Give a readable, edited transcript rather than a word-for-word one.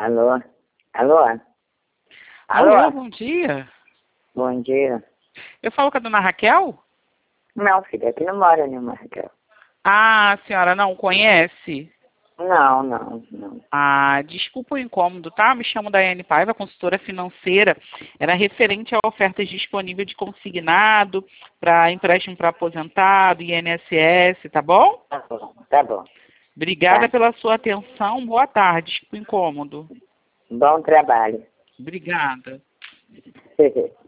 Alô? Alô? Alô, bom dia. Bom dia. Eu falo com a dona Raquel? Não, filha, aqui não mora nenhuma Raquel. Ah, a senhora não conhece? Não. Ah, desculpa o incômodo, tá? Me chamo Daiane Paiva, consultora financeira. Era referente a ofertas disponíveis de consignado para empréstimo para aposentado, INSS, tá bom? Tá bom. Obrigada Tá. pela sua atenção. Boa tarde. Desculpa o incômodo. Bom trabalho. Obrigada.